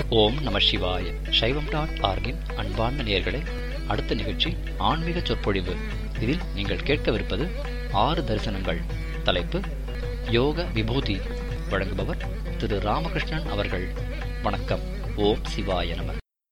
ஓம் நம சிவாய. சைவம்.org-இன் அன்பார்ந்த நேயர்களே, அடுத்த நிகழ்ச்சி ஆன்மீக சொற்பொழிவு. இதில் நீங்கள் கேட்கவிருப்பது 6 தரிசனங்கள். தலைப்பு யோக விபூதி. வழங்குபவர் திரு ராமகிருஷ்ணன் அவர்கள். வணக்கம். ஓம் சிவாய நம.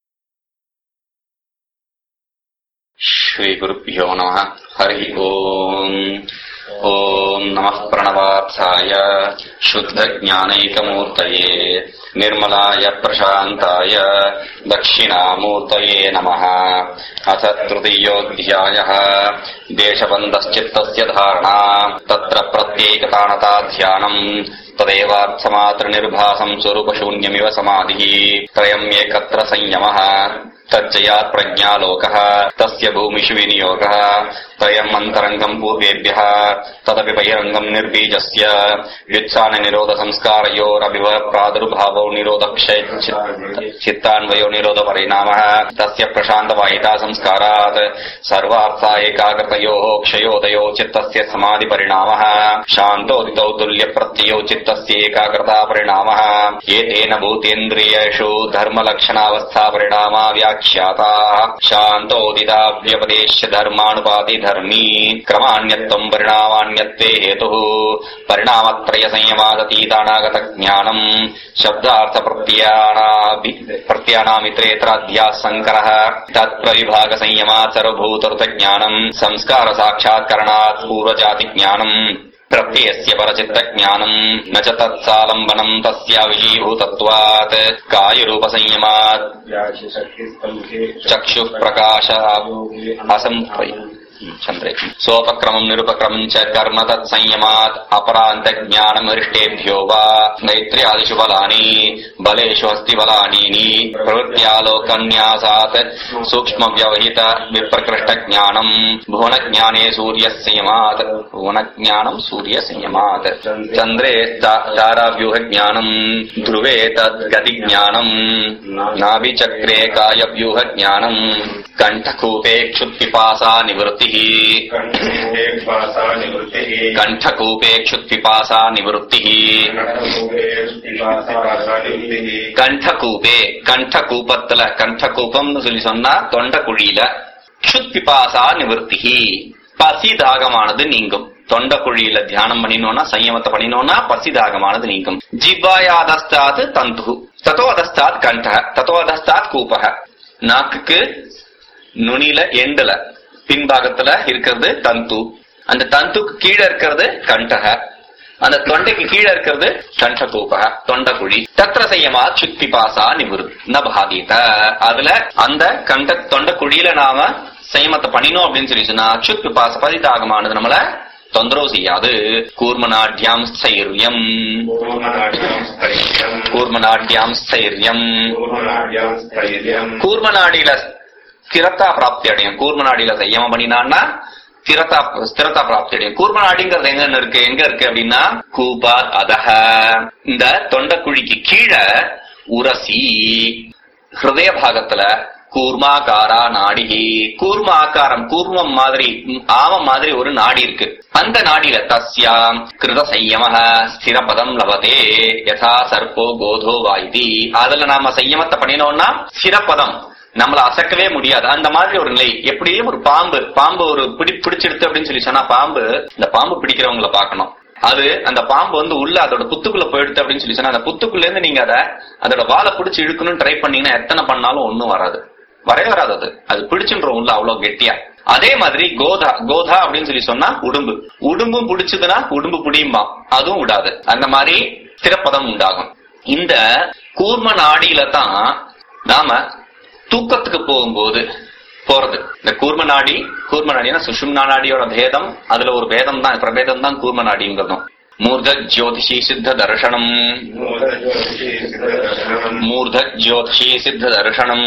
ஸ்ரீ குருப்யோ நமः. ஹரி ஓம். ஓம் நமः பிரணவார்த்தாய சுத்த ஞானைகமூர்த்தயே நிர்மலாய பிரசாந்தாய தட்சிணாமூர்த்தயே நமः. அத த்ருதீயோऽध्यायः தேசபந்தஸ்சித்தஸ்ய தாரணா தத்ர பிரத்யேகதானதா த்யானம் ததேவார்த்தமாத்ர நிர்பாசம் ஸ்வரூபசூன்யமிவ சமாதிः த்ரயம் ஏகத்ர சம்யமः தஜ்ஜயாத் பிரஜ்ஞாலோகः தஸ்ய பூமிஷு விநியோகः த்ரயம் அந்தரங்கம் பூர்வேभ्यः ததபி பகிரங்கம் நிர்பீஜஸ்ய யுச்சான நிரோத சம்ஸ்காரயோரபிவ பிராதுர்பாவோ நிரோதக்ஷய சித்தான்வயோ நிரோத பரிணாமः தஸ்ய பிரசாந்த வாயிதா சம்ஸ்காராத் சர்வார்த்தா ஏகாகிருதயோः க்ஷயோதயோ சித்தஸ்ய சமாதி பரிணாமः சாந்தோதிதௌ துல்ய பிரத்யயோ சித்தஸ்ய ஏகாகிருதா பரிணாமः ஏதேன பூதேந்திரியேஷு தர்மலக்ஷணாவஸ்தா பரிணாமா शान्तोदिता व्यपदेश्य धर्मानुपाति धर्मी क्रमान्यत्वम् परिणामान्यत्वे हेतुः परिणामत्रय संयमादतीतानागत ज्ञानम् शब्दार्थ प्रत्यानामित्रेतराध्याः संकरः तत्प्रविभाग संयमात् सर्वभूतर्थ ज्ञानम् संस्कार साक्षात्करणात् पूर्वजाति ज्ञानम् प्रत्ययस्य परचित्त ज्ञानम् न च तत्सालम्बनम् तस्या विषयीभूतत्वात् कायरूप संयमात् चक्षुः प्रकाश असंप्रय चंद्रे सोपक्रमम् निरुपक्रमम् च कर्म तत्संयमात् अपरान्त ज्ञानमरिष्टेभ्यो वा नैत्र्यादिषु बलानि बलेषु हस्ति बलानीनि प्रवृत्त्यालोकन्यासात् सूक्ष्म व्यवहित विप्रकृष्ट ज्ञानम् भुवन ज्ञाने सूर्य संयमात् भुवन ज्ञानम् सूर्य संयमात् चन्द्रे ताराव्यूह ज्ञानम् ध्रुवे तद्गति ज्ञानम् नाभिचक्रे कायव्यूह ज्ञानम् कंठकूपे क्षुत्पिपासा निवृत्तिः कंठकूपे क्षुत्पिपासा निवृत्तिः कंठकूपे कंठकूपत्तல कंठकूपம்னு சொல்லி சொன்னா தொண்ட குழியில क्षुत्पिपासा निवृत्तिः பசி தாகமானது நீங்கும். தொண்ட குழியில தியானம் பண்ணினோம்னா சயமத்தை பண்ணினோம்னா பசி தாகமானது நீங்கும். ஜிவ்வாயாதஸ்தாத் தந்து ததோ அதஸ்தாத் கண்டஹ ததோ அதஸ்தாத் கூபஹ. நாக்குக்கு நுனியில எண்டுல பின்பாகத்துல இருக்கிறது தந்து, அந்த தந்துக்கு கீழே இருக்கிறது கண்டக, அந்த தொண்டைக்கு கீழே இருக்கிறது கண்டகூபக தொண்ட குழி. தத்ர செய்யமா சுக்திபாசா நபாதீத. அதுல அந்த தொண்ட குழியில நாம சயமத்தை பண்ணினோம் அப்படின்னு சொல்லி சொன்னா சுக்திபாச பதிதாகமானது நம்மள தொந்தரவு செய்யாது. கூர்மநாட்யாம் ஸ்தைர்யம் கூர்மநாட்யாம் ஸ்தைர்யம் கூர்மநாடியில ஸ்திரத்தா பிராப்தி அடையும். கூர்மநாடியில சயமம் பண்ணினான்னா ஸ்திரத்தா பிராப்தி அடையும். கூர்மநாடிங்கிறது எங்க இருக்கு அப்படின்னா கூபா அதஹ, இந்த தொண்டக்குழிக்கு கீழே உரசி ஹிருதய பாகத்துல கூர்மாகாரா நாடிகி. கூர்ம ஆக்காரம், கூர்மம் மாதிரி ஆமம் மாதிரி ஒரு நாடி இருக்கு. அந்த நாடியில தஸ்யாம் கிருத சையமஹ ஸ்திரபதம் லபதே யதா சர்ப்போ கோதோ வாயுதி. அதுல நாம சையமத்தை பண்ணினோம்னா ஸ்திரபதம், நம்மள அசக்கவே முடியாது அந்த மாதிரி ஒரு நிலை. எப்படியே ஒரு பாம்பு ஒரு பிடிச்சிடுத்து அப்படின்னு சொல்லி சொன்னா இந்த பாம்பு பிடிக்கிறவங்களை பார்க்கணும். அது அந்த பாம்பு உள்ள அதோட புத்துக்குள்ள போயிடுது அப்படின்னு சொல்லி சொன்னா அந்த புத்துக்குள்ள இருந்து நீங்க அதோட வாழை பிடிச்சி இழுக்கணும்னு ட்ரை பண்ணீங்கன்னா எத்தனை பண்ணாலும் ஒன்னும் வராது, வரவே வராது. அது பிடிச்சுன்றோம் உள்ள அவ்வளவு கெட்டியா. அதே மாதிரி கோதா அப்படின்னு சொல்லி சொன்னா உடும்பும் பிடிச்சதுன்னா உடும்பு பிடியும்பா, அதுவும் விடாது. அந்த மாதிரி ஸ்திரப்பதம் உண்டாகும். இந்த கூர்ம நாடியில தான் நாம தூக்கத்துக்கு போகும்போது போறது. இந்த கூர்மநாடினா சுஷும்னா நாடியோட பேதம், அதுல ஒரு பேதம் தான், பிரபேதம் தான் கூர்மநாடிங்கிறதும். மூர்த ஜோதிஷி சித்த தர்ஷனம் மூர்த ஜோதிஷி சித்த தர்ஷனம்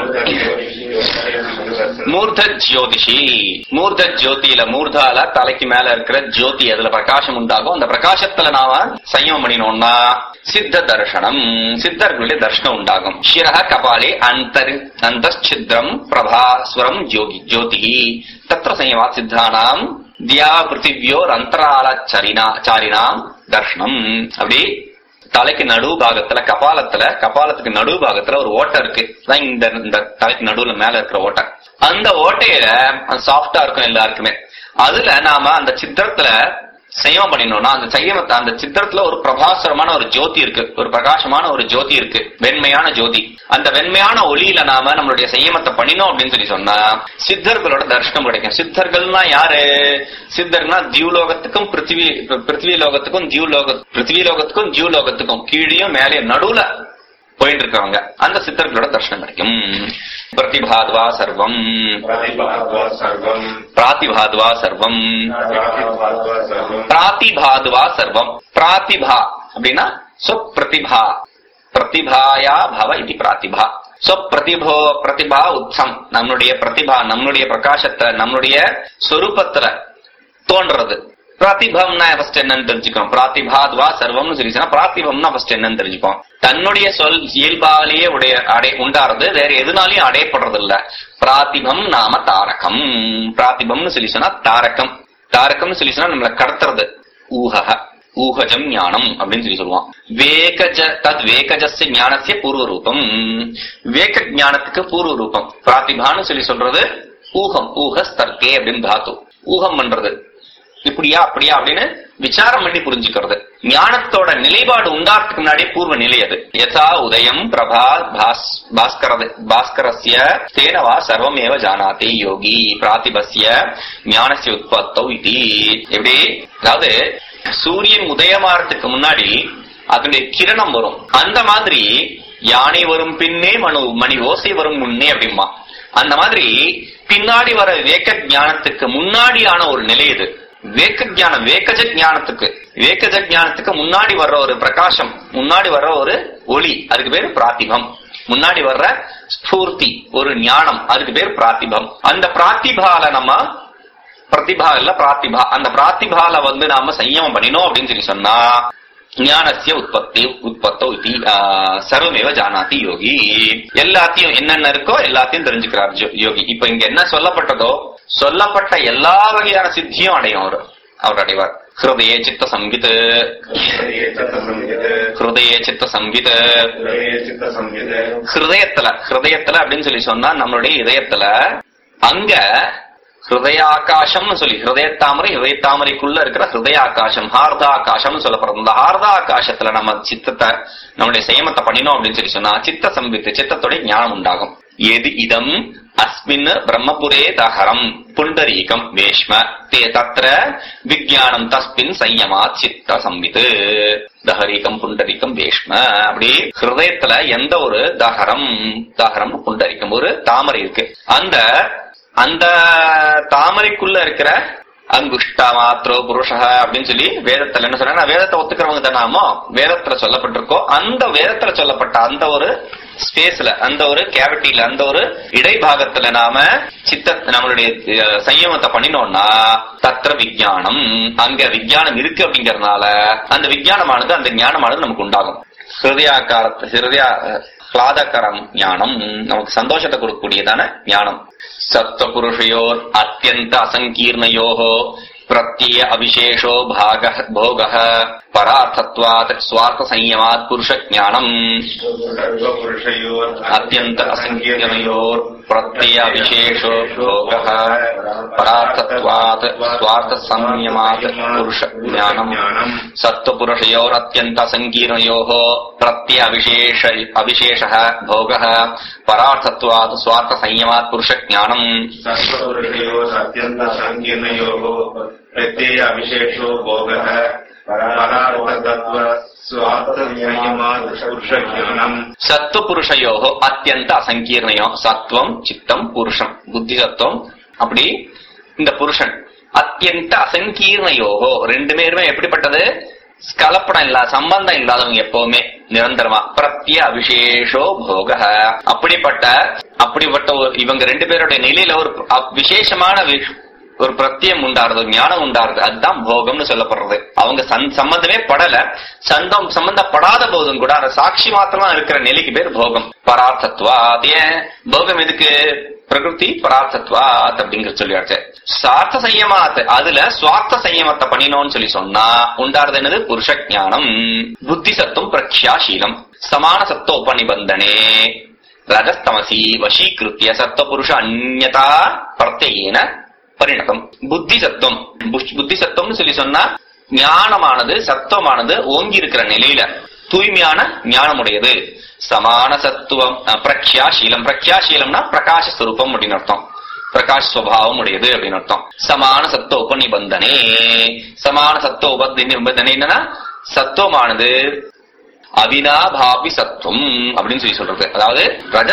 மூர்த ஜோதிஷி மூர்த ஜோதியில மூர்தால தலைக்கு மேல இருக்கிற ஜோதி, அதுல பிரகாசம் உண்டாகும். அந்த பிரகாசத்துல நாம சயமம் பண்ணினோம்னா சித்த தர்ஷனம், சித்தர்களுடைய தர்ஷனம் உண்டாகும். சிரஹ கபாலே அந்தச்சித்ரம் பிரபாஸ்வரம் ஜோதி தத்ர சயமா சித்தானாம் தியா பிருத்திவியோர் அந்தரால சாரினாம் தர்ஷனம். அப்படி தலைக்கு நடுவு பாகத்துல கபாலத்துக்கு நடுவு பாகத்துல ஒரு ஓட்டை இருக்கு. இந்த தலைக்கு நடுவுல மேல இருக்கிற ஓட்டை. அந்த ஓட்டையில சாஃப்டா இருக்கும் எல்லாருக்குமே. அதுல நாம அந்த சித்திரத்துல சயமம் பண்ணினோம்னா அந்த சித்திரத்துல ஒரு பிரபாசரமான ஒரு ஜோதி இருக்கு, ஒரு பிரகாசமான ஒரு ஜோதி இருக்கு, வெண்மையான ஜோதி. அந்த வெண்மையான ஒளியில நாம நம்மளுடைய சயமத்தை பண்ணினோம் அப்படின்னு சொல்லி சொன்னா சித்தர்களோட தரிசனம் கிடைக்கும். சித்தர்கள்னா யாரு? சித்தர்னா தியூலோகத்துக்கும் பிருத்திவி லோகத்துக்கும் ஜீவலோகத்துக்கும் கீழேயும் மேலே நடுவுல போயிட்டு இருக்கவங்க அந்த சித்தர்களோட தரிசனம் கிடைக்கும். பிரதிபாத்வா சர்வம் பிராதிபாத்வா சர்வம் பிராதிபாத்வா சர்வம். பிராதிபா அப்படின்னா சொப்பிரதிபா, பிரதிபாயா பவ இது பிராதிபா. பிரதிபா உச்சம், நம்மளுடைய பிரதிபா, நம்மளுடைய பிரகாசத்தை நம்மளுடைய சொரூபத்துல தோன்றது. பிராதிபம்னா ஃபர்ஸ்ட் என்னன்னு தெரிஞ்சுக்கோம். பிராதிபாத்வா சர்வம்னு சொல்லிச்சுன்னா பிராதிபம்னா ஃபர்ஸ்ட் என்னன்னு தெரிஞ்சுக்கோம். தன்னுடைய சொல் இயல்பாலேயே உண்டாறது, வேற எதுனாலையும் அடையப்படுறது இல்ல. பிராதிபம் நாம தாரகம். பிராதிபம்னு சொல்லி சொன்னா தாரகம். தாரகம்னு சொல்லி சொன்னா நம்மளை கடத்துறது. ஊகஜம் ஞானம் அப்படின்னு சொல்லி சொல்லுவான். வேகஜஸ்ய ஞானத்திய பூர்வ ரூபம். வேக ஞானத்துக்கு பூர்வ ரூபம் பிராதிபான்னு சொல்லி சொல்றது ஊகம். ஊகஸ்தர்க்கே அப்படின்னு தாத்து. ஊகம் பண்றது இப்படியா அப்படியா அப்படின்னு விசாரம் பண்ணி புரிஞ்சுக்கிறது. ஞானத்தோட நிலைப்பாடு உண்டாறதுக்கு முன்னாடி பூர்வ நிலை அது. யதா உதயம் பிரபா பாஸ்கரஸ்ய தேனவா சர்வமேவ ஜானாதி யோகி பிராதிபஸ்ய ஞானஸ்ய உற்பத்தோ இது. எப்படி? அதாவது சூரியன் உதயமாறதுக்கு முன்னாடி அதனுடைய கிரணம் வரும். அந்த மாதிரி யானை வரும் பின்னே மணி ஓசை வரும் முன்னே அப்படிமா. அந்த மாதிரி பின்னாடி வர வேக ஞானத்துக்கு முன்னாடியான ஒரு நிலை இது. வேகஜ ஞானத்துக்கு முன்னாடி வர்ற ஒரு பிரகாசம், முன்னாடி வர்ற ஒரு ஒளி, அதுக்கு பேரு பிராதிபம். முன்னாடி வர்ற ஸ்பூர்த்தி, ஒரு ஞானம், அதுக்கு பேர் பிராதிபம். அந்த பிராதிபால நம்ம பிரதிபா இல்ல பிராதிபா, அந்த பிராதிபால நாம சயமம் பண்ணினோம் அப்படின்னு சொல்லி சொன்னா ஞானஸ்ய உற்பத்தோ இது சர்வமேவ ஜானாதி யோகி. எல்லாத்தையும் என்னென்ன இருக்கோ எல்லாத்தையும் தெரிஞ்சுக்கிறார் யோகி. இப்ப இங்க என்ன சொல்லப்பட்டதோ சொல்லப்பட்ட எல்லா வகையான சித்தியும் அடையும் அவர் அடைவார். ஹிருதய சித்த சம்ஹித, ஹிருதய சித்த சம்ஹித. ஹிருதயத்துல அப்படின்னு சொல்லி சொன்னா நம்மளுடைய இதயத்துல அங்க ஹிருதயாகாசம்னு சொல்லி ஹிருதயத்தாமரைக்குள்ள இருக்கிற ஹிருதயாகாசம், ஹார்தாகாசம்னு சொல்லப்படுறது. இந்த ஹார்தாகாசத்துல நம்ம சித்தத்தை நம்மளுடைய சயமத்தை பண்ணினோம் அப்படின்னு சொல்லி சொன்னா சித்த சம்ஹித, சித்தத்தோட ஞானம் உண்டாகும். எது இதம் அஸ்மின் பிரம்மபுரே தஹரம் புண்டரீகம் வேஷ்ம தே தத்ர விஜயானம் தஸ்மின் சயமாத் சித்த சம்ஹித். தஹரீகம் புண்டரீகம் வேஷ்ம. அப்படி ஹிருதயத்துல எந்த ஒரு தஹரம் புண்டரீகம் ஒரு தாமரை இருக்கு. அந்த தாமரைக்குள்ள இருக்கிற அங்குஷ்டா மாத்ரோ புருஷ அப்படின்னு சொல்லி வேதத்துல என்ன சொன்னா, வேதத்தை ஒத்துக்கிறவங்க தானாமோ வேதத்துல சொல்லப்பட்டிருக்கோ அந்த வேதத்துல சொல்லப்பட்ட அந்த ஒரு ஸ்பேஸ்ல, அந்த ஒரு கேவிட்டியில, அந்த ஒரு இடைபாகத்துல நாம நம்மளுடைய சயமத்தை பண்ணினோம்னா தத்ர விஜயானம், அங்க விஜயானம் இருக்கு அப்படிங்கறதுனால அந்த விஜயானமானது, அந்த ஞானமானது நமக்கு உண்டாகும். ஹிருதயாக்காரம் ஞானம் நமக்கு சந்தோஷத்தை கொடுக்கக்கூடியதான ஞானம். சத்வ புருஷயோர் அத்யந்த அசங்கீர்ணயோஹோ பிரத்யய அவிசேஷோ போகः பரார்த்தத்வாத் ஸ்வார்த்த சம்யமாத் புருஷ ஞானம். அத்யந்த அசங்கீர்ணயோர் பிரத்யய அவிசேஷோ போகः பரார்த்தத்வாத் ஸ்வார்த்த சம்யமாத் புருஷ ஞானம். சத்வபுருஷயோர் அத்யந்த அசங்கீர்ணயோஹோ பிரத்யய அவிசேஷः போகः பரார்த்தத்வாத் ஸ்வார்த்த சம்யமாத் புருஷ ஞானம். பிரத்யய அவிசேஷோ போகः சத்துவ புருஷயோகோ அத்தியந்த அசங்கீர்ணயோ. சத்துவம் சித்தம் புருஷம் புத்தி சத்துவம். அப்படி இந்த புருஷன் அத்தியந்த அசங்கீர்ணயோகோ ரெண்டு பேருமே எப்படிப்பட்டது? கலப்படம் இல்லாத, சம்பந்தம் இல்லாதவங்க, எப்பவுமே நிரந்தரமா. பிரத்ய அவிசேஷோ போக. அப்படிப்பட்ட இவங்க ரெண்டு பேருடைய நிலையில ஒரு விசேஷமான ஒரு பிரத்யம் உண்டாருது, ஞானம் உண்டாருது, அதுதான் போகம்னு சொல்லப்படுறது. அவங்க சம்பந்தமே படல, சம்பந்தப்படாத போதும் கூட அந்த சாட்சி மாத்திரமா இருக்கிற நிலைக்கு பேர் போகம். பரார்த்தத்வா. ஏன் போகம் எதுக்கு? பிரகிருதி பரார்த்தத்வாத் அப்படிங்கிற சொல்லியாச்சு. சார்த்த சயமாத், அதுல சுவார்த்த சயமத்தை பண்ணினோம்னு சொல்லி சொன்னா உண்டாருது என்னது? புருஷ ஞானம். புத்தி சத்துவம் பிரக்யாசீலம் சமான சத்துவ உபநிபந்தனே ரஜஸ்தமசி வசீகிருத்திய சத்துவ புருஷ அந்யதா பிரத்யேன பரிணதம். புத்தி சத்துவம். புத்தி சத்துவம்னு சொல்லி சொன்னா ஞானமானது சத்துவமானது ஓங்கி இருக்கிற நிலையில தூய்மையான ஞானமுடையது. சமான சத்துவம் பிரக்யாசீலம். பிரக்யாசீலம்னா பிரகாச ஸ்வரூபம் அப்படின்னு அர்த்தம், பிரகாஷ் ஸ்வபாவம் உடையது அப்படின்னு அர்த்தம். சமான சத்துவ உபநிபந்தனே. சமான சத்துவ உபநிபந்தனை என்னன்னா சத்துவமானது அவினாபாவி சத்துவம் அப்படின்னு சொல்லி சொல்றது. அதாவது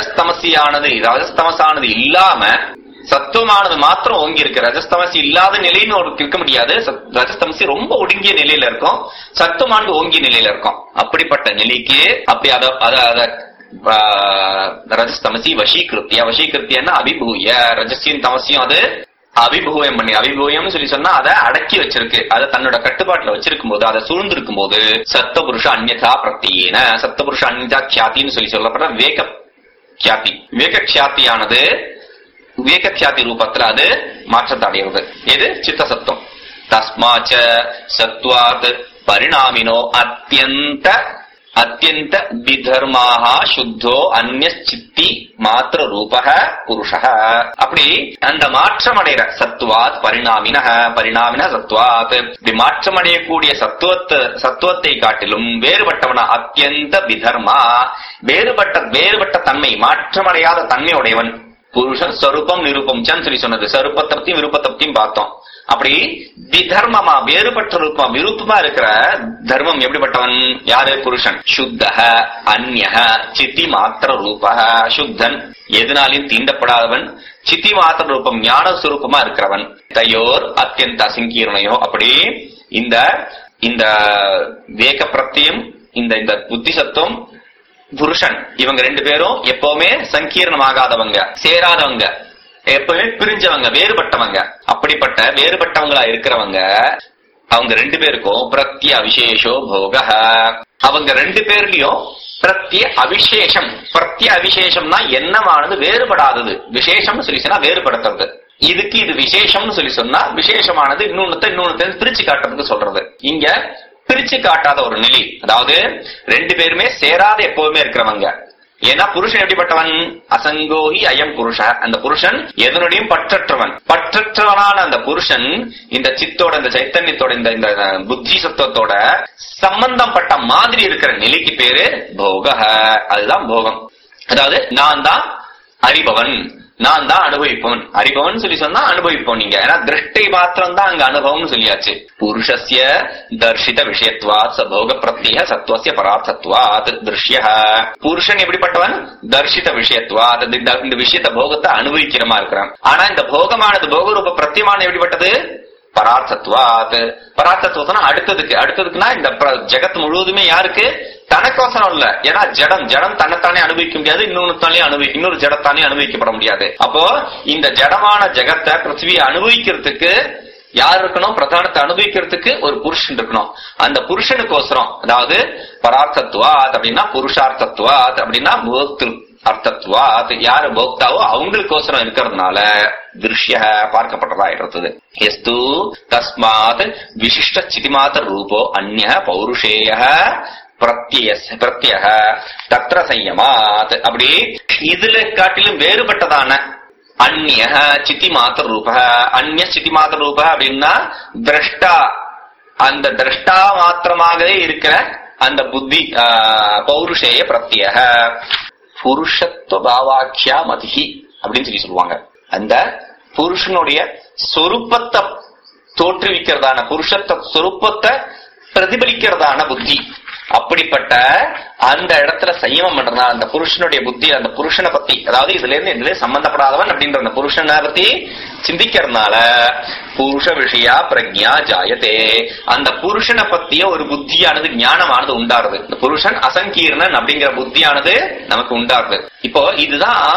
ரஜஸ்தமசானது இல்லாம சத்துவமானது மாத்திரம் ஓங்கி இருக்கு. ரஜஸ்தமசி இல்லாத நிலைன்னு ஒரு இருக்க முடியாது. ரஜஸ்தமசி ரொம்ப ஒடுங்கிய நிலையில இருக்கும், சத்துவமானது ஓங்கிய நிலையில இருக்கும். அப்படிப்பட்ட நிலைக்கு அப்படி அத ரஜஸ்தமசி வசீகிருத்தியன்னா அபிபூய. ரஜசியும் தமசியும் அது அபிபூயம் பண்ணி, அபிபூயம்னு சொல்லி சொன்னா அதை அடக்கி வச்சிருக்கு, அதை தன்னோட கட்டுப்பாட்டுல வச்சிருக்கும் போது, அதை சூழ்ந்திருக்கும் போது சத்தபுருஷ அந்யதா பிரத்யேன. சத்தபுருஷ அந்யதா கியாத்தின்னு சொல்லி சொல்லப்படுற வேக கியாத்தி. வேக கியாத்தியானது விவேக கியாதி ரூபத்துல அது மாற்றத்தை அடைகிறது. எது? சித்த சத்துவம். தஸ்மாச்ச சத்வாத் பரிணாமினோ அத்தியந்த விதர்மாக சுத்தோ அந்நியச்சித்தி மாத்திர ரூபக புருஷ. அப்படி அந்த மாற்றம் அடைகிற சத்துவாத் பரிணாமின சத்துவாத், இப்படி மாற்றம் அடையக்கூடிய சத்துவத்தை காட்டிலும் வேறுபட்டவனா அத்தியந்த விதர்மா, வேறுபட்ட தன்மை, மாற்றமடையாத தன்மையுடையவன் புருஷன். ஸ்வரூபம் நிரூபம் சொல்லி சொன்னது, ஸ்வரூபத்தை பத்தியும் விருப்பத்தை பத்தியும் பார்த்தோம். அப்படி விதர்மமா வேறுபட்ட ரூபம், விருப்பமா இருக்கிற தர்மம் எப்படிப்பட்டவன்? யாரு? புருஷன். சுத்தக அந்யஹ சித்தி மாத்திர ரூபக. சுத்தன், எதனாலையும் தீண்டப்படாதவன், சித்தி மாத்திர ரூபம் ஞான சுரூபமா இருக்கிறவன். தயோர் அத்தியந்த சங்கீர்ணையோ. அப்படி இந்த வேக பிரத்தியம், இந்த புத்தி சத்துவம், புருஷன், இவங்க ரெண்டு பேரும் எப்பவுமே சங்கீர்ணமாகாதவங்க, சேராதவங்க, எப்பவுமே பிரிஞ்சவங்க, வேறுபட்டவங்க. அப்படிப்பட்ட வேறுபட்டவங்களா இருக்கிறவங்க அவங்க ரெண்டு பேருக்கும் பிரத்ய அவிசேஷோ போக. அவங்க ரெண்டு பேர்லயும் பிரத்ய அவிசேஷம். பிரத்ய அவிசேஷம்னா எண்ணமானது வேறுபடாதது. விசேஷம் சொல்லி சொன்னா வேறுபடுத்துறது. இதுக்கு இது விசேஷம்னு சொல்லி சொன்னா விசேஷமானது இன்னொன்னு பிரிச்சு காட்டுறதுக்கு சொல்றது. இங்க பிரிச்சு காட்டாத ஒரு நிலை, அதாவது ரெண்டு பேருமே சேராத எப்பவுமே இருக்கிறவங்க. ஏன்னா புருஷன் எப்படிப்பட்டவன்? அசங்கோஹி அயம் புருஷ. அந்த புருஷன் எதனுடையும் பற்றற்றவனான அந்த புருஷன் இந்த சித்தோட, இந்த சைத்தன்யத்தோட, இந்த புத்தி சத்துவத்தோட சம்பந்தப்பட்ட மாதிரி இருக்கிற நிலைக்கு பேரு போக. அதுதான் போகம். அதாவது நான் தான் அறிபவன், நான் தான் அனுபவிப்பவன். அறிபவன் சொல்லி சொன்னா அனுபவிப்போம் நீங்க. ஏன்னா திருஷ்டை மாத்திரம் தான் அங்க அனுபவம்னு சொல்லியாச்சு. புருஷஸ்ய தர்ஷித விஷயத்வாத் சபோக பிரத்ய சத்வஸ்ய பரார்த்தத்வாத் திருஷ்ய. புருஷன் எப்படிப்பட்டவன்? தர்ஷித விஷயத்வாத், இந்த விஷயத்த போகத்தை அனுபவிக்கிறமா இருக்கிறான். ஆனா இந்த போகமானது, போகரூப பிரத்தியமான எப்படிப்பட்டது? பரார்த்தத்வாத். பரார்த்தத்வம்னா அடுத்ததுக்குன்னா இந்த ஜெகத் முழுவதுமே யாருக்கு? தனக்கோசரம் இல்ல. ஏன்னா ஜடம் தன்னைத்தானே அனுபவிக்க முடியாது, இன்னொரு ஜடத்தானே அனுபவிக்கப்பட முடியாது. அப்போ இந்த ஜடமான ஜெகத்தை, பிருத்திவியை அனுபவிக்கிறதுக்கு யார் இருக்கணும்? பிரதானத்தை அனுபவிக்கிறதுக்கு ஒரு புருஷன் இருக்கணும். அந்த புருஷனுக்கோசரம், அதாவது பரார்த்தத்வாத் அப்படின்னா புருஷார்த்தத்வாத் அப்படின்னா போக்திரு அர்த்தத்வாத், யாரு போக்தாவோ அவங்களுக்கோசரம் இருக்கிறதுனால திருஷ்ய பார்க்கப்பட்டதாயிடுறது. எஸ்து தஸ்மாத் விசிஷ்ட சிதிமாத்திர ரூபோ அந்நிய பௌருஷேய பிரத்ய தத்ர சயமாத். அப்படி இதுல காட்டிலும் வேறுபட்டதான அந்நிய சித்தி மாத்திர ரூப. அந்நிய சித்தி மாத்திர ரூப அப்படின்னா திரஷ்டா, அந்த திரஷ்டா மாத்திரமாகவே இருக்கிற அந்த புத்தி பௌருஷேய பிரத்ய புருஷத்துவ பாவாக்கியா மதிஹி அப்படின்னு சொல்லி சொல்லுவாங்க. அந்த புருஷனுடைய சொரூபத்தை தோற்றுவிக்கிறதான, புருஷத்துவ சொரூபத்தை பிரதிபலிக்கிறதான புத்தி. அப்படிப்பட்ட அந்த இடத்துல சயமம் பண்றதா அந்த புருஷனுடைய புத்தி, அந்த புருஷனை பத்தி, அதாவது இதுல சம்பந்தப்படாதவன் அப்படின்ற அந்த புருஷனை பத்தி சிந்திக்கிறதுனால புருஷ விஷயா பிரக்ஞா ஜாயதே, அந்த புருஷனை பத்திய ஒரு புத்தியானது, ஞானமானது உண்டாருது. இந்த புருஷன் அசங்கீர்ணன் அப்படிங்கிற புத்தியானது நமக்கு உண்டாருது. இப்போ இதுதான்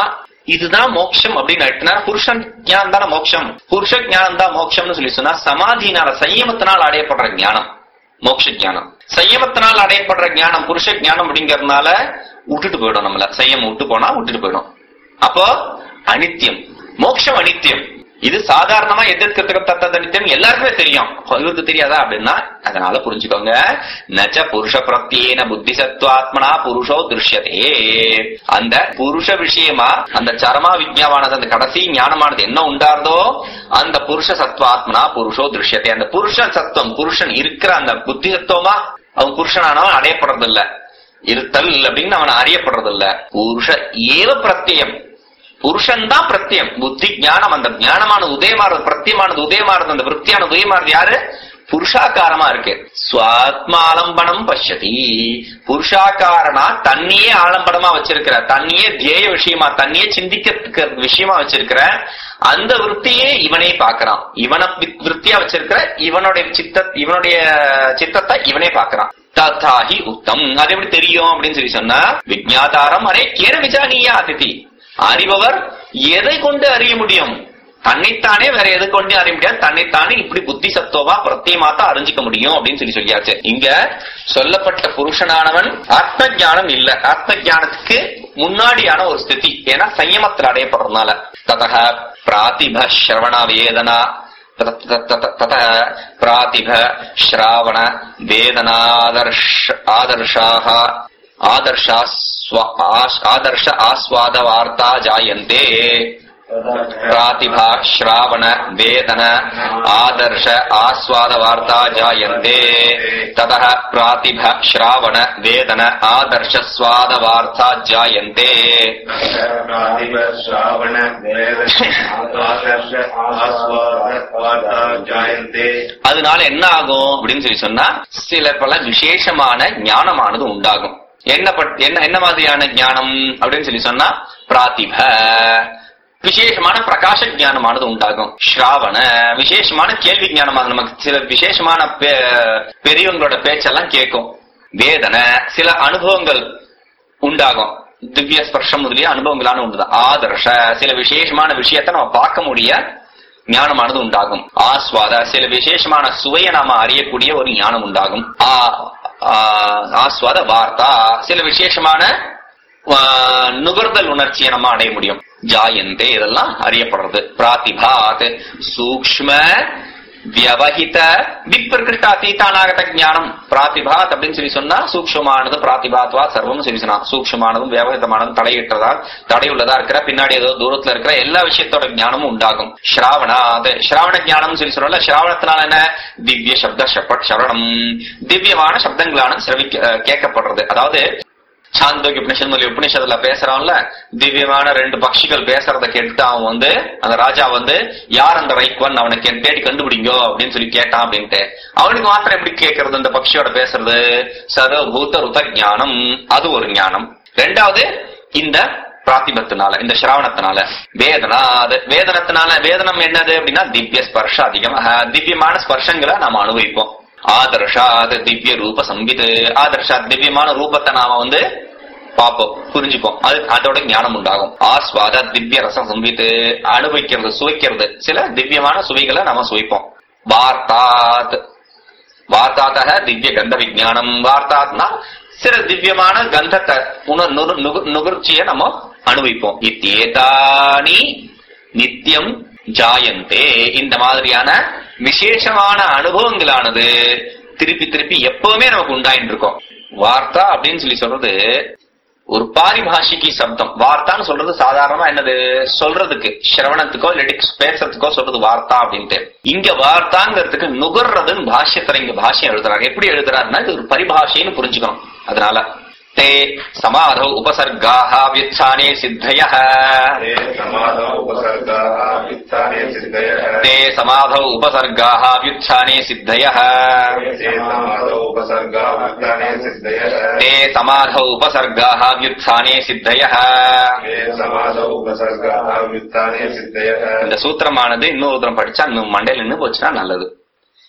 இதுதான் மோட்சம் அப்படின்னு ஆயிட்டுனா புருஷன் ஞானம் தானே மோட்சம், புருஷ ஞானம் தான் மோட்சம்னு சொல்லி சொன்னா சமாதினால சையமத்தினால் அடையப்படுற ஞானம் மோட்ச ஞானம். சையமத்தினால் அடையப்படுற ஞானம் புருஷ ஞானம் அப்படிங்கறதுனால விட்டுட்டு போயிடும், நம்மள சையம் விட்டு போனா விட்டுட்டு போயிடும். அப்போ அனித்தியம், மோட்சம் அனித்தியம். இது சாதாரணமா எதிர்க்கிறதுக்கு தத்த நித்தியம் எல்லாருக்குமே தெரியும், இவருக்கு தெரியாதா அப்படின்னா அதனால புரிஞ்சுக்கோங்க. நச்ச புருஷ பிரத்யேன புத்தி சத்வாத்மனா புருஷோ திருஷ்யதே. அந்த புருஷ விஷயமா அந்த சரமா விஜ்ஞானமானது அந்த கடைசி ஞானமானது என்ன உண்டாருதோ அந்த புருஷ சத்வாத்மனா புருஷோ திருஷ்யதே. அந்த புருஷன் சத்துவம் புருஷன் இருக்கிற அந்த புத்தி சத்துவமா அவன் புருஷனானவன் அடையப்படுறது இல்ல, இருத்தல் அப்படின்னு அவன் அறியப்படுறது இல்ல. புருஷ ஏவ பிரத்யம், புருஷன் தான் பிரத்யம். புத்தி ஞானம் அந்த ஞானமானது உதயமானது பிரத்யமானது உதயமானது அந்த விருத்தியான உதயமானது யாரு? புருஷாக்காரமா இருக்கு. ஸ்வாத்மாலம்பனம் பஷ்யதி, புருஷாக்காரனா தண்ணியே ஆலம்பனமா வச்சிருக்கிற, தண்ணியே தியேய விஷயமா தண்ணியே சிந்திக்க விஷயமா வச்சிருக்கிற அந்த விருத்தியே இவனே பாக்குறான். இவனை விருத்தியா வச்சிருக்கிற இவனுடைய சித்தத்தை இவனே பாக்குறான். தத்தாஹி உத்தம். அது எப்படி தெரியும் அப்படின்னு சொல்லி சொன்னா விஜ்ஞாதாரம் அரே கேன விஜானியா அதிதி. அறிபவர் எதை கொண்டு அறிய முடியும்? தன்னைத்தானே வேற எது கொண்டு அறிய முடியாது, தன்னைத்தானே இப்படி புத்தி சத்துவமா பிரத்தியமாத்தான் அறிஞ்சிக்க முடியும் அப்படின்னு சொல்லியாச்சு. இங்க சொல்லப்பட்ட புருஷனானவன் ஆத்ம ஞானம் இல்ல, ஆத்ம ஞானத்துக்கு முன்னாடியான ஒரு ஸ்திதி, ஏன்னா சயமத்தில் அடையப்படுறதுனால. ததஹ பிராதிப ஸ்ரவண வேதனா பிராதிப ஸ்ராவண வேதனாதர்ஷாக ஆதர்ஷ ஆஸ்வாத வார்த்தா ஜாயந்தே. பிராதிபா ஸ்ராவண வேதன ஆதர்ஷ ஆஸ்வாத வார்த்தா ஜாயந்தே. ததஹ பிராதிப ஸ்ராவண வேதன ஆதர்ஷ ஸ்வாத வார்த்தா ஜாயந்தே. அதனால என்ன ஆகும் அப்படின்னு சொல்லி சொன்னா சில பல விசேஷமான ஞானமானது உண்டாகும். என்ன மாதிரியான ஞானம் அப்படின்னு சொல்லி சொன்னா பிராதிப விசேஷமான பிரகாச ஞானமானது உண்டாகும். ஸ்ராவண விசேஷமான கேள்வி ஞானமானது, நமக்கு சில விசேஷமான பெரியவங்களோட பேச்செல்லாம் கேட்கும். வேதன சில அனுபவங்கள் உண்டாகும், திவ்ய ஸ்பர்ஷம் முதலிய அனுபவங்களான உண்டு. ஆதர்ஷ சில விசேஷமான விஷயத்தை நம்ம பார்க்க முடிய ஞானமானது உண்டாகும். ஆஸ்வாத சில விசேஷமான சுவையை நாம அறியக்கூடிய ஒரு ஞானம் உண்டாகும். ஆஸ்வாத வார்த்தா சில விசேஷமான நுகர்தல் உணர்ச்சியை நம்ம அடைய முடியும். ஜாயந்தே இதெல்லாம் அறியப்படுறது. பிராதிபாத் சூக்ஷ்ம வியவஹித விப்ரகிருஷ்ட அதீதானாகத ஞானம். பிராதிபாத் அப்படின்னு சொல்லி சொன்னா சூக்ஷ்மமானது பிராதிபாத்வா சர்வம் சொல்லி சொன்னா சூக்ஷ்மமானதும் வியவஹிதமானதும் தடையுள்ளதா இருக்கிற பின்னாடி ஏதோ தூரத்துல இருக்கிற எல்லா விஷயத்தோட ஞானமும் உண்டாகும். ஸ்ராவணாத் ஸ்ராவண ஞானம் சொல்லி சொன்னால ஸ்ராவணத்தினால என்ன? திவ்ய சப்த சரணம் திவ்யமான சப்தங்களான கேட்கப்படுறது. அதாவது சாந்தோக்கிய உபநிஷத் உபநிஷத்துல பேசுறான்ல, திவ்யமான 2 பட்சிகள் பேசுறத கேட்டு அவன் அந்த ராஜா யார் அந்த ரைக்வன் அவனை தேடி கண்டுபிடிங்கோ அப்படின்னு சொல்லி கேட்டான் அப்படின்ட்டு. அவனுக்கு மாத்திரம் எப்படி கேட்கறது அந்த பட்சியோட பேசுறது? சர்வபூத ருத ஞானம், அது ஒரு ஞானம். 2வது இந்த பிராதிபத்தினால இந்த சிராவணத்தினால. வேதனத்தினால வேதனம் என்னது அப்படின்னா திவ்ய ஸ்பர்ஷ அதிகமாக திவ்யமான ஸ்பர்ஷங்களை நாம அனுபவிப்போம். ஆதர்ஷாத் திவ்ய ரூப சம்பித், ஆதர்ஷாத் திவ்யமான ரூபத்தை நாம பார்ப்போம், புரிஞ்சுப்போம், அதோட ஞானம் உண்டாகும். ஆஸ்வாத திவ்ய ரசம் சம்பித் அனுபவிக்கிறது சுவைக்கிறது, சில திவ்யமான சுவைகளை நாம சுவைப்போம். வார்த்தாத் வார்த்தாத்தக திவ்ய கந்த விஜானம். வார்த்தாத்னா சில திவ்யமான கந்தத்தை நுகர்ச்சிய நம்ம அனுபவிப்போம். இத்தேதானி நித்தியம் ஜாயந்தே. இந்த மாதிரியான விசேஷமான அனுபவங்களானது திருப்பி திருப்பி எப்பவுமே நமக்கு உண்டாயிட்டு இருக்கோம். வார்த்தா அப்படின்னு சொல்லி சொல்றது ஒரு பாரிபாஷிக்கு சப்தம். வார்த்தான்னு சொல்றது சாதாரணமா என்னது சொல்றதுக்கு, சிரவணத்துக்கோ இல்லாட்டி பேசுறதுக்கோ சொல்றது வார்த்தா அப்படின்ட்டு. இங்க வார்த்தாங்கிறதுக்கு நுகர்றதுன்னு பாஷ்யத்துல இங்க பாஷ்யம் எழுதுறாங்க. எப்படி எழுதுறாருன்னா இது ஒரு பரிபாஷைன்னு புரிஞ்சுக்கணும். அதனால ते समाधौ उपसर्गाः व्युत्थाने सिद्धयः. ते समाधौ उपसर्गाः व्युत्थाने सिद्धयः. ते समाधौ उपसर्गाः व्युत्थाने सिद्धयः. இந்த சூத்திரமானது இன்னொரு தரம் படிச்சா இன்னும் மண்டையில் நின்று போச்சுன்னா நல்லது.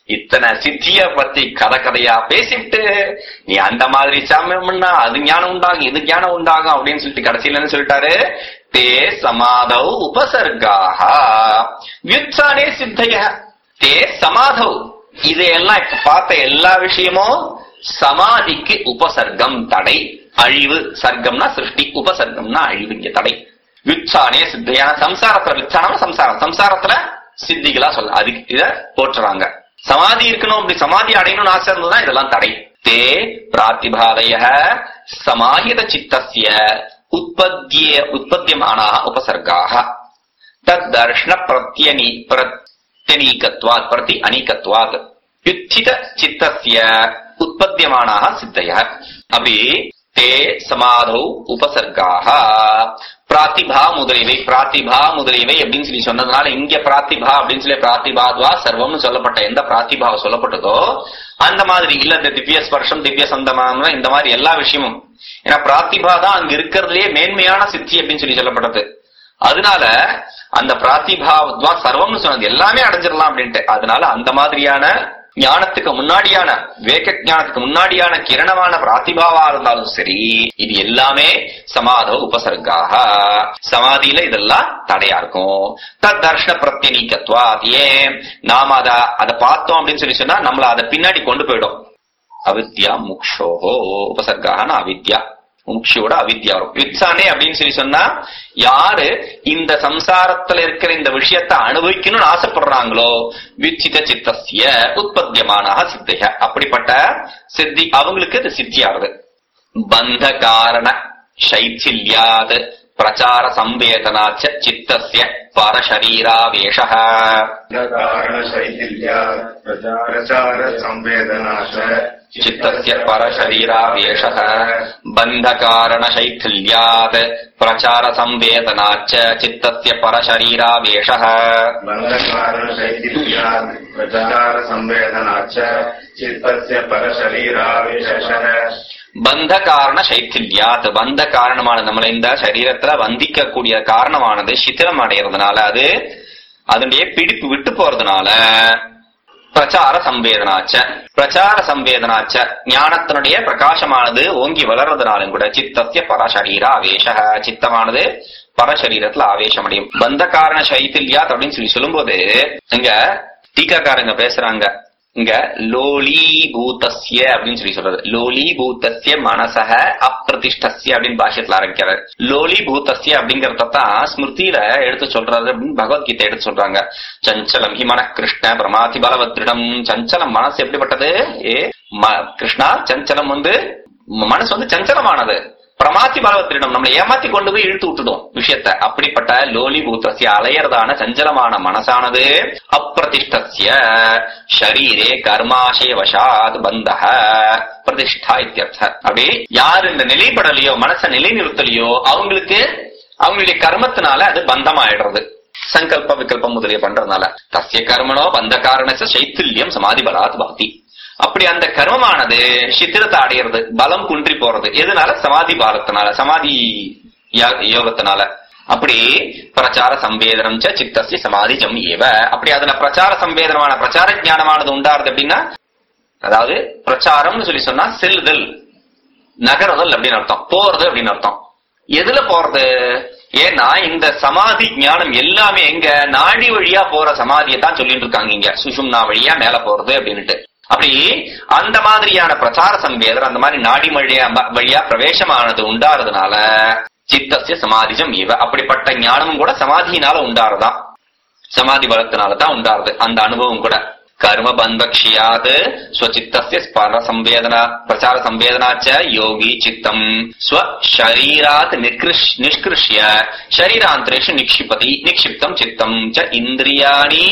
இத்தனை சித்திய பத்தி கதையா பேசிட்டு நீ அந்த மாதிரி சாமியம் பண்ணா அது ஞானம் உண்டாகும் இது ஞானம் உண்டாகும் அப்படின்னு சொல்லிட்டு கடைசியில என்ன சொல்லிட்டாரு, தே சமாதௌ உபசர்காஹ வியுத்சானே சித்தய தே சமாதௌ. இதையெல்லாம் இப்ப பார்த்த எல்லா விஷயமும் சமாதிக்கு உபசர்க்கம் தடை, அழிவு. சர்க்கம்னா சிருஷ்டி, உபசர்க்கம்னா அழிவு, இங்க தடை. வியுத்சானே சித்தையான சம்சாரத்துல விச்சானம் சம்சாரத்துல சித்திகளா சொல்ல அதுக்கு இத போட்டுறாங்க. சமாதி இருக்கணும், அப்படி சமாதி அடையணும்னு ஆசை இருந்ததுதான் இதெல்லாம் தடை. தே பிராத்திபாதய சமாஹித சித்தஸ்ய உற்பத்தியமானாः உபசர்காः தத் தர்ஷன பிரத்யனீகத்வாத் பிரதி அனீகத்வாத் யுத்தித சித்தஸ்ய உற்பத்தியமானாः சித்தயः. அப்படி தே சமாதௌ உபசர்காः பிராத்திபா முதலியவை அப்படின்னு சொல்லி சொன்னதுனால இங்க பிராத்திபா அப்படின்னு சொல்லி பிராத்திபாத்வா சர்வம்னு சொல்லப்பட்ட எந்த பிராத்திபாவை சொல்லப்பட்டதோ அந்த மாதிரி இல்ல இந்த திவ்ய ஸ்பர்ஷம் திவ்ய சந்தமானம் இந்த மாதிரி எல்லா விஷயமும். ஏன்னா பிராத்திபா தான் அங்க இருக்கிறதுலயே மேன்மையான சித்தி அப்படின்னு சொல்லி சொல்லப்பட்டது. அதனால அந்த பிராத்திபாத்வா சர்வம்னு சொன்னது எல்லாமே அடைஞ்சிடலாம் அப்படின்ட்டு. அதனால அந்த மாதிரியான ஞானத்துக்கு முன்னாடியான வேக ஞானத்துக்கு முன்னாடியான கிரணமான பிராத்திபாவா இருந்தாலும் சரி, இது எல்லாமே சமாதோ உபசர்காக. சமாதியில இதெல்லாம் தடையா இருக்கும். தத் தர்ஷன பிரத்யனீகத்வா. ஏன் நாம அதை பார்த்தோம் அப்படின்னு சொல்லி சொன்னா நம்மள அதை பின்னாடி கொண்டு போயிடும். அவித்யா முக்ஷோஹோ உபசர்கான அவித்யா, முக்ஷியோட அவித்யா வரும். வித்சானே அப்படின்னு சொல்லி சொன்னா யாரு இந்த சம்சாரத்துல இருக்கிற இந்த விஷயத்தை அனுபவிக்கணும்னு ஆசைப்படுறாங்களோ விச்சித சித்தஸ்ய உற்பத்தியமானாக சித்திய, அப்படிப்பட்ட சித்தி அவங்களுக்கு இது சித்தியாகுது. பந்த காரண சைத்தில்யாத் பிரச்சார சம்வேதனாச்ச சித்தஸ்ய பரசரீராவேஷ चित्तस्य परशरीरावेशः बन्धकारणशैथिल्यात् प्रचारसंवेदनाच्च चित्तस्य परशरीरावेशः பந்த காரண சைத்தில்யாத். பந்த காரணமான நம்மள இந்த சரீரத்துல வந்திக்க கூடிய காரணமானது சித்திரம் அடைகிறதுனால அது அதனுடைய பிடிப்பு விட்டு போறதுனால பிரச்சார சம்வேதனாச்ச ஞானத்தினுடைய பிரகாசமானது ஓங்கி வளர்றதுனாலும் கூட சித்தஸ்ய பரசரீர ஆவேச, சித்தமானது பரசரீரத்துல ஆவேசம் அடையும். பந்த காரண சைத்தில்யாத் அப்படின்னு சொல்லி சொல்லும்போது இங்க டீக்காக்காரங்க பேசுறாங்க, இங்க லோலீபூதஸ்ய அப்படின்னு சொல்லி சொல்றது. லோலீபூதஸ்ய மனசக அப்பிரதிஷ்டஸ்ய அப்படின்னு பாஷ்யத்துல ஆரம்பிக்கிறார். லோலீபூதஸ்ய அப்படிங்கறதான் ஸ்மிருதியில எடுத்து சொல்றாரு அப்படின்னு பகவத்கீதை எடுத்து சொல்றாங்க. சஞ்சலம் ஹி மன கிருஷ்ண பிரமாதி பலவத்ரிடம். சஞ்சலம் மனசு எப்படிப்பட்டது? கிருஷ்ணா சஞ்சலம் மனசு சஞ்சலமானது. பிரமாத்தி பலவத்திடம் நம்மளை ஏமாத்தி கொண்டு போய் இழுத்து விட்டுடும் விஷயத்த. அப்படிப்பட்ட லோலிபூதஸ்ய அலையறதான சஞ்சலமான மனசானது அப்பிரதிஷ்டஸ்ய ஷரீரே கர்மாசய வசாத் பந்தஹ பிரதிஷ்டா இத்யர்த்த. அப்படி யாரு இந்த நிலைப்படலையோ மனச நிலைநிறுத்தலையோ அவங்களுக்கு அவங்களுடைய கர்மத்தினால அது பந்தமாயிடுறது. சங்கல்ப விகல்பம் முதலிய பண்றதுனால தஸ்ய கர்மனோ பந்த காரண சைத்தில்யம் சமாதி பலாத் பாதி. அப்படி அந்த கர்மமானது சித்திரத்தை அடையிறது, பலம் குன்றி போறது. எதனால? சமாதி பாலத்தினால, சமாதி யோகத்தினால. அப்படி பிரச்சார சம்பேதனம் சித்தஸ்ய சமாதிஜம் ஏவ. அப்படி அதுல பிரச்சார சம்பேதனமான பிரச்சார ஞானமானது உண்டாருது அப்படின்னா, அதாவது பிரச்சாரம்னு சொல்லி சொன்னா செல்லுதல், நகருதல் அப்படின்னு அர்த்தம், போறது அப்படின்னு அர்த்தம். எதுல போறது? ஏன்னா இந்த சமாதி ஞானம் எல்லாமே எங்க நாடி வழியா போற சமாதியை தான் சொல்லிட்டு இருக்காங்க இங்க, சுஷும்னா வழியா மேல போறது அப்படின்னுட்டு. அப்படி அந்த மாதிரியான பிரச்சார சம்பேதம் அந்த மாதிரி நாடி வழியா பிரவேசமானது உண்டாறதுனால சித்தஸ்ய சமாதிஜம் இவ. அப்படிப்பட்ட ஞானமும் கூட சமாதியினால உண்டாறதான், சமாதி பலத்தினாலதான் உண்டாருது அந்த அனுபவம் கூட. கர்ம பந்தக்ஷியாது ஸ்வசித்தஸ்ய ஸ்பர சம்பேதனா பிரச்சார சம்பேதனாச்ச யோகி சித்தம் ஸ்வசரீராத் நிஷ்கிருஷ்ய ஷரீராந்தரேஷு நிக்ஷிப்தம் சித்தம் ச இந்திரியாணி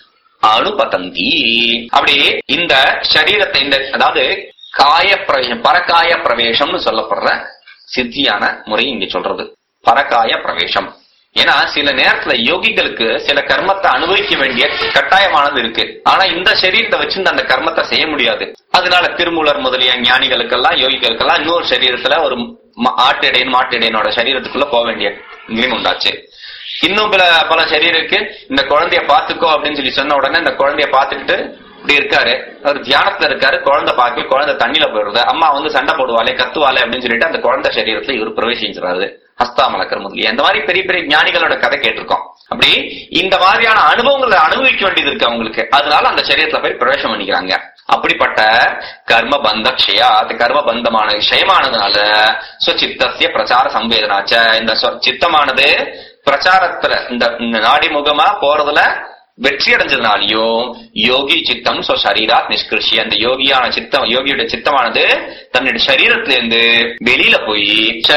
அனுபதந்தி. அப்படி இந்த சரீரத்தை இந்த அதாவது காய பிரவேசம் பரகாய பிரவேசம்னு சொல்லப்படுற சித்தியான முறை இங்க சொல்றது பரகாய பிரவேசம். ஏன்னா சில நேரத்துல யோகிகளுக்கு சில கர்மத்தை அனுபவிக்க வேண்டிய கட்டாயமானது இருக்கு. ஆனா இந்த சரீரத்தை வச்சிருந்து அந்த கர்மத்தை செய்ய முடியாது. அதனால திருமூலர் முதலிய ஞானிகளுக்கெல்லாம் யோகிகளுக்கெல்லாம் இன்னொரு சரீரத்துல ஒரு ஆட்டிடையன் மாட்டிடையனோட சரீரத்துக்குள்ள போக வேண்டிய நிலைமை உண்டாச்சு. இன்னும் பல சரீரருக்கு இந்த குழந்தைய பாத்துக்கோ அப்படின்னு சொல்லி சொன்ன உடனே இந்த குழந்தைய பாத்துக்கிட்டு இப்படி இருக்காரு, அவர் தியானத்துல இருக்காரு, குழந்தை பாக்கி குழந்தை தண்ணியில போயிடுறது, அம்மா வந்து சண்டை போடுவாளே கத்துவாளே அப்படின்னு சொல்லிட்டு அந்த குழந்தை சரீரத்துல இவர் பிரவேசிச்சிடாரு. ஹஸ்தாமலக்கர் முதலிய இந்த மாதிரி பெரிய பெரிய ஞானிகளோட கதை கேட்டிருக்கோம். அப்படி இந்த மாதிரியான அனுபவங்களை அனுபவிக்க வேண்டியது இருக்கு அவங்களுக்கு. அதனால அந்த சரீரத்துல போய் பிரவேசம் பண்ணிக்கிறாங்க. அப்படிப்பட்ட கர்ம பந்த க்ஷயா, அது கர்ம பந்தமான க்ஷயமானதுனால சித்தசிய பிரச்சார சம்வேதனாச்ச, இந்த சித்தமானது பிரச்சாரத்துல இந்த நாடி முகமா போறதுல வெற்றி அடைஞ்சதுனாலையும் யோகி சித்தம் சரீரா நிஷ்கிருஷி, அந்த யோகியோட சித்தமானது தன்னுடைய சரீரத்திலிருந்து வெளியில போய்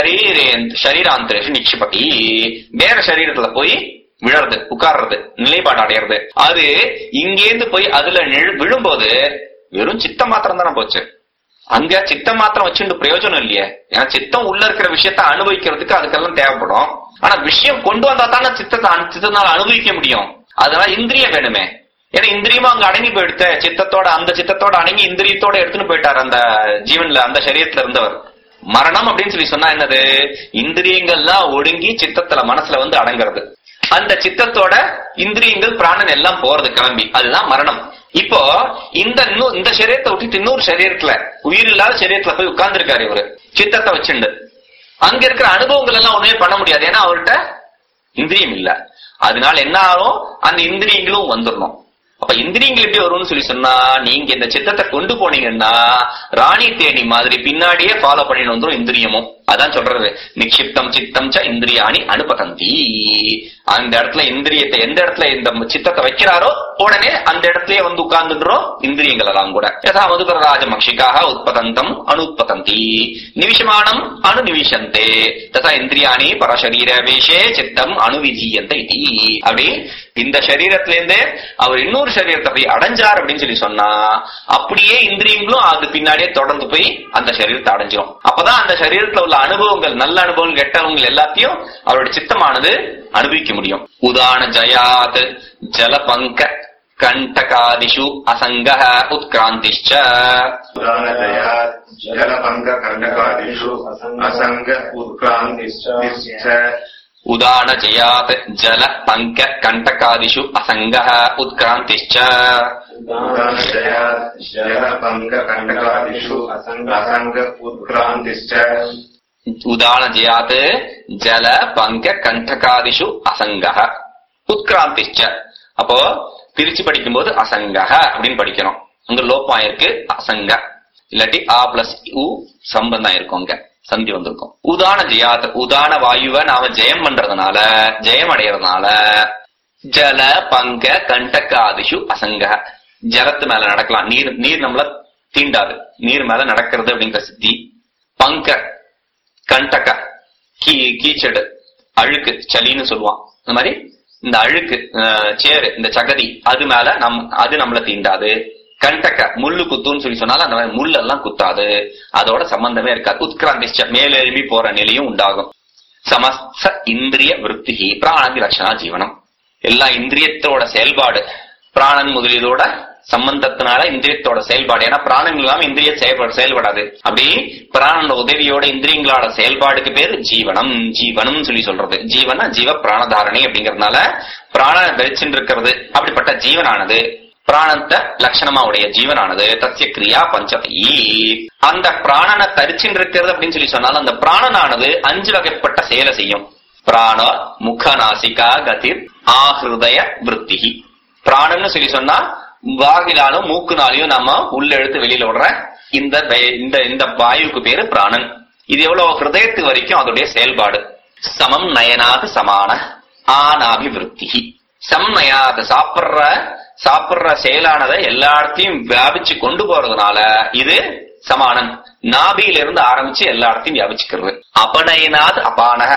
சரீராந்தரேஷு நிக்ஷிபதி, வேற சரீரத்துல போய் விழறது, உட்கார்றது, நிலைப்பாடு அடையிறது. அது இங்கேருந்து போய் அதுல விழும்போது வெறும் சித்தம் மாத்திரம் தானே போச்சு. அங்க சித்தம் மாத்திரம் வச்சுட்டு பிரயோஜனம் இல்லையே. ஏன்னா சித்தம் உள்ள இருக்கிற விஷயத்த அனுபவிக்கிறதுக்கு அதுக்கெல்லாம் தேவைப்படும். ஆனா விஷயம் கொண்டு வந்தா தானே சித்தத்தினால அனுபவிக்க முடியும். அதனால இந்திரியம் வேணுமே. ஏன்னா இந்திரியமா அங்க அடங்கி போயிடுத்த சித்தத்தோட, அந்த சித்தத்தோட அடங்கி இந்திரியத்தோட எடுத்துன்னு போயிட்டாரு அந்த ஜீவன்ல, அந்த சரீரத்துல இருந்தவர். மரணம் அப்படின்னு சொல்லி சொன்னா என்னது, இந்திரியங்கள்லாம் ஒடுங்கி சித்தத்துல மனசுல வந்து அடங்குறது. அந்த சித்தத்தோட இந்திரியங்கள் பிராணன் எல்லாம் போறது கிளம்பி, அதுதான் மரணம். இப்போ இந்த சரீரத்தை விட்டு இன்னொரு சரீரத்துல, உயிர் இல்லாத சரீரத்துல போய் உட்கார்ந்து இருக்காரு இவரு சித்தத்தை வச்சுண்டு. அங்க இருக்கிற அனுபவங்கள் எல்லாம் ஒண்ணுமே பண்ண முடியாது, ஏன்னா அவர்கிட்ட இந்திரியம் இல்ல. அதனால என்ன ஆகும், அந்த இந்திரியங்களும் வந்துடணும். அப்ப இந்திரியங்கள் எப்படி வரும்னு சொல்லி சொன்னா, நீங்க இந்த சித்தத்தை கொண்டு போனீங்கன்னா ராணி தேனி மாதிரி பின்னாடியே ஃபாலோ பண்ணிட்டு வந்துடும் இந்திரியமும். அதான் சொல்றது, நிக்ஷிப்தம் சித்தம் ச இந்திரியாணி அனுபதந்தி. அந்த இடத்துல இந்திரியத்தை எந்த இடத்துல இந்த சித்தத்தை வைக்கிறாரோ உடனே அந்த இடத்துலயே வந்து உட்கார்ந்துடுறோம் இந்திரியங்கள் எல்லாம் கூட. யதா மதுகரராஜ மக்ஷிகாக உற்பதந்தம் அனுத்பதந்தி நிவிஷமானம் அணுநிவிஷந்தே ததா இந்திரியாணி பரசரீர வேஷே சித்தம் அணுவிஜீயந்தை. அப்படி இந்த சரீரத்திலேருந்தே அவர் இன்னொரு சரீரத்தை போய் அடைஞ்சார் அப்படின்னு சொல்லி சொன்னா, அப்படியே இந்திரியங்களும் அது பின்னாடியே தொடர்ந்து போய் அந்த சரீரத்தை அடைஞ்சிரும். அப்பதான் அந்த சரீரத்துல உள்ள அனுபவங்கள், நல்ல அனுபவங்கள் கெட்ட அனுபவங்கள் எல்லாத்தையும் அவருடைய சித்தமானது அனுபவிக்க முடியும். உதான ஜயாத் ஜலபங்க கண்டகாதிஷு அசங்க உத்கிராந்திஷ்ச. உதான ஜயாத் ஜல பங்க கண்டகாதிஷு அசங்க உத்கிராந்திஷ்ச. உதான ஜயாத் ஜல பங்க கண்டகாதிஷு அசங்க உத்கிராந்திஷ்ச. அப்போ பிரிச்சு படிக்கும் போது அசங்க அப்படின்னு படிக்கணும். அங்க லோப்பம் இருக்கு அசங்க, இல்லாட்டி ஆ பிளஸ் உ சம்பந்தம் இருக்கும், அங்க சந்தி வந்திருக்கும். உதான ஜெயாத், உதான வாயுவை நாம ஜெயம் பண்றதுனால, ஜெயம் அடையறதுனால ஜல பங்க கண்டகாதிஷு அசங்க, ஜலத்து மேல நடக்கலாம். நீர் நம்மள தீண்டாது, நீர் மேல நடக்கிறது அப்படிங்கிற சித்தி. பங்க கண்டக கீச்சடு, அழுக்கு சளின்னு சொல்லுவான். இந்த மாதிரி இந்த அழுக்கு சேரு, இந்த சகதி, அது மேல அது நம்மள தீண்டாது. கண்டக முள்ளு குத்துன்னு சொல்லி சொன்னாலும் அந்த மாதிரி முள்ளெல்லாம் குத்தாது, அதோட சம்பந்தமே இருக்காது. உத்கிராந்திஷ்ட மேலெழும்பி போற நிலையும் உண்டாகும். சமஸ்த இந்திரிய விருத்தி பிராணாதி லட்சணா ஜீவனம். எல்லா இந்திரியத்தோட செயல்பாடு, பிராணன் முதலியதோட சம்பந்தத்தினால இந்திரியத்தோட செயல்பாடு. ஏன்னா பிராணங்கள் இல்லாம இந்திரிய செயல்படாது. அப்படி பிராணனோட உதவியோட இந்திரியங்களோட செயல்பாடுக்கு பேரு ஜீவனம். ஜீவனம் சொல்லி சொல்றது, ஜீவன ஜீவ பிராணதாரணை அப்படிங்கறதுனால பிராணனை தரிச்சுட்டு இருக்கிறது. அப்படிப்பட்ட ஜீவனானது, பிராணத்தை லட்சணமா உடைய ஜீவனானது தஸ்ய கிரியா பஞ்சதி. அந்த பிராணனை தரிச்சுட்டு இருக்கிறது அப்படின்னு சொல்லி சொன்னாலும் அந்த பிராணனானது 5 வகைப்பட்ட செயலை செய்யும். பிராண முக நாசிகா கதிர் ஆஹிருதய விருத்தி. பிராணம்னு சொல்லி சொன்னா வாகினாலும் மூக்குனாலையும் நாம உள்ள எடுத்து வெளியில விடுற இந்த வாயுக்கு பேரு பிராணன். இது எவ்வளவு ஹிருதயத்து வரைக்கும் அதோடைய செயல்பாடு. சமம் நயனாது சமான ஆனாபிவிருத்தி. சம் நயாது சாப்பிடுற செயலானதை எல்லா இடத்தையும் வியாபிச்சு கொண்டு போறதுனால இது சமானன். நாபியிலிருந்து ஆரம்பிச்சு எல்லா இடத்தையும் வியாபிச்சுக்கிறது. அபநயனாது அபானக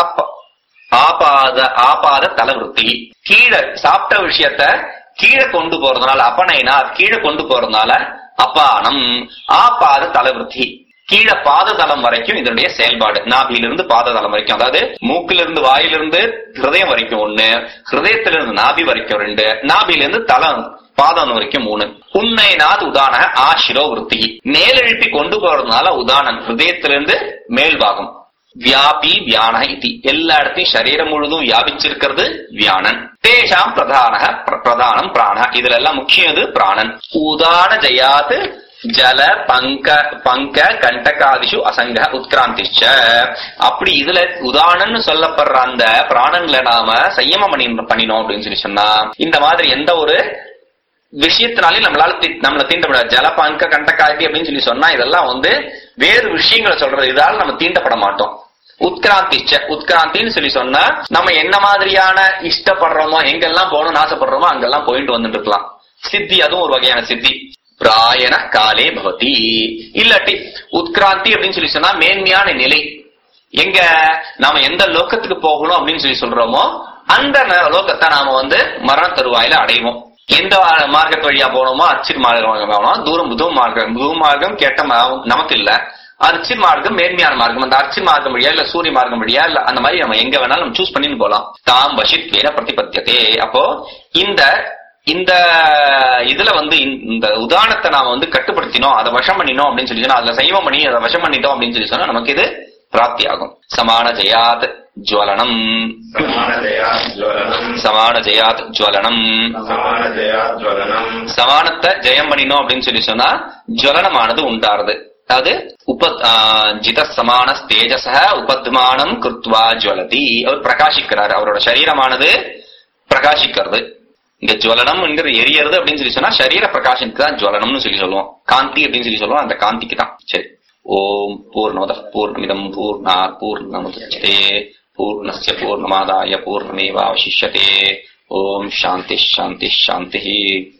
ஆபாத தலவிருத்தி. கீழே சாப்பிட்ட விஷயத்த கீழே கொண்டு போறதுனால அபநயனா, கீழே கொண்டு போறதுனால அபானம். ஆபாத தலவிருத்தி, கீழே பாததளம் வரைக்கும் இதனுடைய செயல்பாடு. நாபியிலிருந்து பாததளம் வரைக்கும், அதாவது மூக்கிலிருந்து வாயிலிருந்து ஹிருதயம் வரைக்கும் 1, ஹிருதயத்திலிருந்து நாபி வரைக்கும் 2, நாபியிலிருந்து தலம் பாதம் வரைக்கும் 3. உன்னைனாது உதான ஆசிரோ விருத்தி. மேலெழுப்பி கொண்டு போறதுனால உதானன் ஹிருதயத்திலிருந்து மேல் பாகம், வியாபி வியான இதி, எல்லா இடத்தையும் சரீரம் முழுதும் வியாபிச்சிருக்கிறது வியானன். தேஷாம் பிரதானம் பிராண, இதுல எல்லாம் முக்கியம் இது பிராணன். உதான ஜயாத் ஜல பங்க கண்டகாதிஷு அசங்க உத்கிராந்திச்ச, அப்படி இதுல உதாரணன்னு சொல்லப்படுற அந்த பிராணன்ல நாம சயமம் பண்ணினோம் அப்படின்னு சொல்லி சொன்னா இந்த மாதிரி எந்த ஒரு விஷயத்தினாலே நம்மள தீண்ட முடியாது. ஜல பங்க கண்டகாதி அப்படின்னு சொல்லி சொன்னா இதெல்லாம் வேறு விஷயங்களை சொல்றது, இதால நம்ம தீண்டப்பட மாட்டோம். உத்கிராந்திச்ச, உத்கிராந்தின்னு சொல்லி சொன்னா நம்ம என்ன மாதிரியான இஷ்டப்படுறோமோ எங்கெல்லாம் போகணும்னு ஆசைப்படுறோமோ அங்கெல்லாம் போயிட்டு வந்துட்டு இருக்கலாம். சித்தி, அதுவும் ஒரு வகையான சித்தி. பிராயண காலே பவதி, இல்லாட்டி உத்கிராந்தி அப்படின்னு சொல்லி சொன்னா மேன்மையான நிலை. எங்க நாம எந்த லோகத்துக்கு போகணும் அப்படின்னு சொல்லி சொல்றோமோ அந்த லோகத்தை நாம மரண தருவாயில அடைவோம். எந்த மார்க்கத்து வழியா போனோமோ அச்சிர் மார்க்கம் போனோம். தூமார்க்கம் கேட்ட நமக்கு இல்ல, அர்ச்சிர் மார்க்கம் மேன்மையான மார்க்கம். அந்த அர்ச்சிர் மார்க்கம் வழியா இல்ல சூரிய மார்க்கம் வழியா இல்ல அந்த மாதிரி நம்ம எங்க வேணாலும் நம்ம சூஸ் பண்ணிட்டு போலாம். தாம் வசித்வேன பிரதிபத்தியதே. அப்போ இந்த இதுல இந்த உதாரணத்தை நாம கட்டுப்படுத்தினோம், அதை வசம் பண்ணினோம் அப்படின்னு சொல்லி சொன்னா, அதுல சைவம் பண்ணி அதை வசம் பண்ணிட்டோம் அப்படின்னு சொல்லி சொன்னா நமக்கு இது பிராப்தி ஆகும். சமான ஜெயாத் ஜுவலனம், சமான ஜெயாத் ஜுவலனம், சமானத்தை ஜெயம் பண்ணினோம் அப்படின்னு சொல்லி சொன்னா ஜுவலனமானது உண்டாருது. அதாவது ஜித சமான தேஜச உபத்மானம் கிருத்வா ஜுவலதி, அவர் பிரகாசிக்கிறார், அவரோட சரீரமானது பிரகாசிக்கிறது. இந்த ஜுவலனம் எரியறது அப்படின்னு சொல்லி சொன்னா சரீர பிரகாசத்துக்கு தான் ஜுவலனம்னு சொல்லி சொல்லுவோம். காந்தி அப்படின்னு சொல்லி சொல்லுவோம், அந்த காந்திக்கு தான். சரி, ஓம் பூர்ணமதః பூர்ணமிதம் பூர்ணாத் பூர்ணமுதச்யதே பூர்ணஸ்ய பூர்ணமாதாய பூர்ணமேவாவசிஷ்யதே. ஓம் சாந்தி சாந்தி சாந்தி.